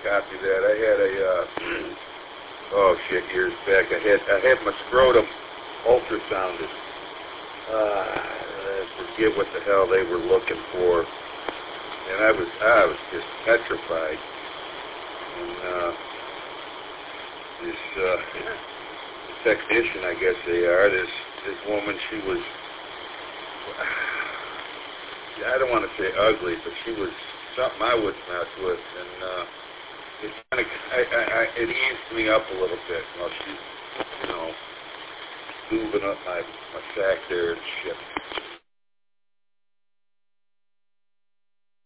copy that. I had years back. I had my scrotum ultrasounded. I forget what the hell they were looking for, and I was just petrified. And this technician, I guess they are, this woman, she was, I don't want to say ugly, but she was something I would mess with, and it kind of, it eased me up a little bit while she's, lubing up my sack there and shit.